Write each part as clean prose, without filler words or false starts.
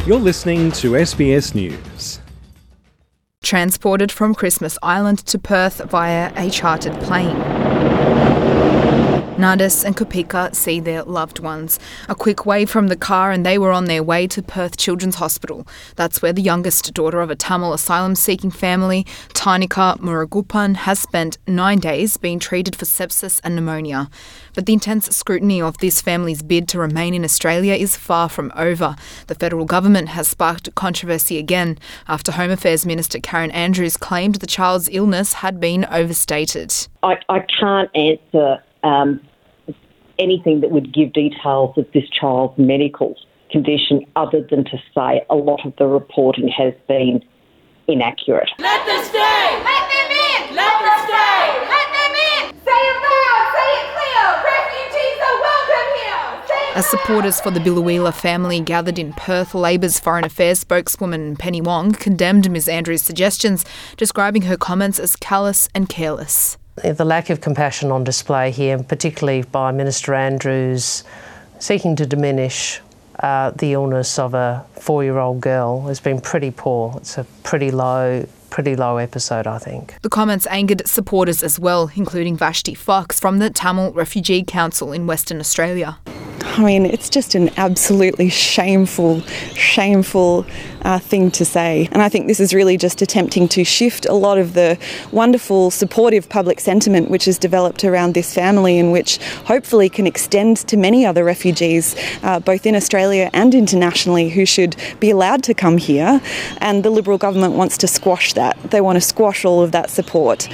You're listening to SBS News. Transported from Christmas Island to Perth via a chartered plane. Nardis and Kupika see their loved ones. A quick wave from the car and they were on their way to Perth Children's Hospital. That's where the youngest daughter of a Tamil asylum-seeking family, Tainika Murugappan, has spent 9 days being treated for sepsis and pneumonia. But the intense scrutiny of this family's bid to remain in Australia is far from over. The federal government has sparked controversy again after Home Affairs Minister Karen Andrews claimed the child's illness had been overstated. I can't answer anything that would give details of this child's medical condition other than to say a lot of the reporting has been inaccurate. Let them stay! Let them in! Let them stay! Let them in! Say it loud! Say it clear! Refugees are welcome here! As supporters for the Biloela family gathered in Perth, Labor's Foreign Affairs spokeswoman Penny Wong condemned Ms Andrews' suggestions, describing her comments as callous and careless. The lack of compassion on display here, particularly by Minister Andrews, seeking to diminish the illness of a 4-year-old girl has been pretty poor. It's a pretty low episode, I think. The comments angered supporters as well, including Vashti Fox from the Tamil Refugee Council in Western Australia. I mean, it's just an absolutely shameful thing to say. And I think this is really just attempting to shift a lot of the wonderful, supportive public sentiment which has developed around this family and which hopefully can extend to many other refugees, both in Australia and internationally, who should be allowed to come here. And the Liberal government wants to squash that. They want to squash all of that support.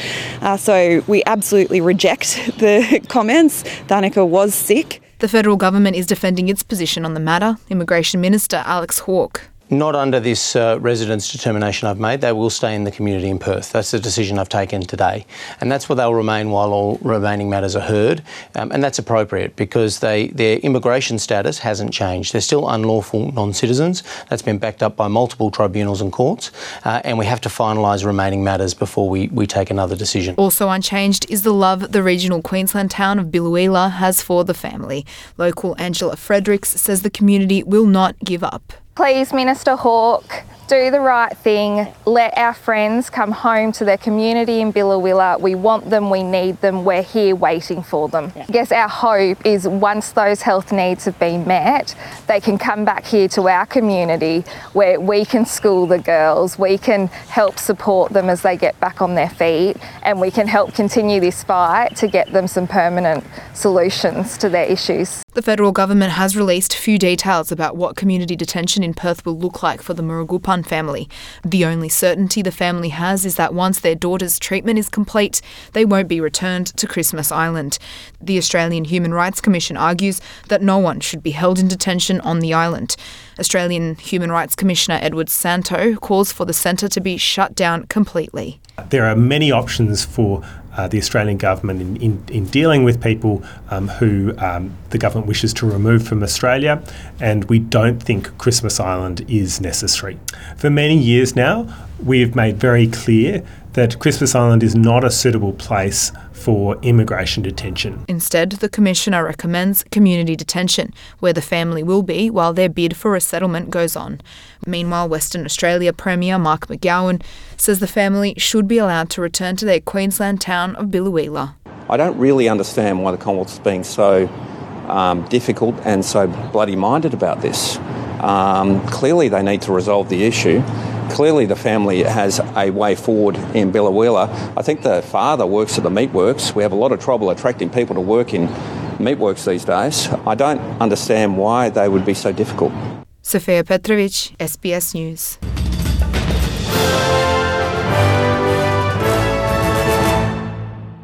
So we absolutely reject the comments. Tainika was sick. The federal government is defending its position on the matter. Immigration Minister Alex Hawke. Not under this residence determination I've made. They will stay in the community in Perth. That's the decision I've taken today. And that's where they'll remain while all remaining matters are heard. And that's appropriate because their immigration status hasn't changed. They're still unlawful non-citizens. That's been backed up by multiple tribunals and courts. And we have to finalise remaining matters before we take another decision. Also unchanged is the love the regional Queensland town of Biloela has for the family. Local Angela Fredericks says the community will not give up. Please, Minister Hawke, do the right thing. Let our friends come home to their community in Biloela. We want them, we need them, we're here waiting for them. I guess our hope is once those health needs have been met, they can come back here to our community where we can school the girls, we can help support them as they get back on their feet, and we can help continue this fight to get them some permanent solutions to their issues. The federal government has released few details about what community detention in Perth will look like for the Murugappan family. The only certainty the family has is that once their daughter's treatment is complete, they won't be returned to Christmas Island. The Australian Human Rights Commission argues that no one should be held in detention on the island. Australian Human Rights Commissioner Edward Santow calls for the centre to be shut down completely. There are many options for the Australian government in dealing with people who the government wishes to remove from Australia, and we don't think Christmas Island is necessary. For many years now, we have made very clear that Christmas Island is not a suitable place for immigration detention. Instead, the Commissioner recommends community detention, where the family will be while their bid for resettlement goes on. Meanwhile, Western Australia Premier Mark McGowan says the family should be allowed to return to their Queensland town of Biloela. I don't really understand why the Commonwealth's being so difficult and so bloody minded about this. Clearly they need to resolve the issue. Clearly the family has a way forward in Biloela. I think the father works at the meatworks. We have a lot of trouble attracting people to work in meatworks these days. I don't understand why they would be so difficult. Sofia Petrovic, SBS News.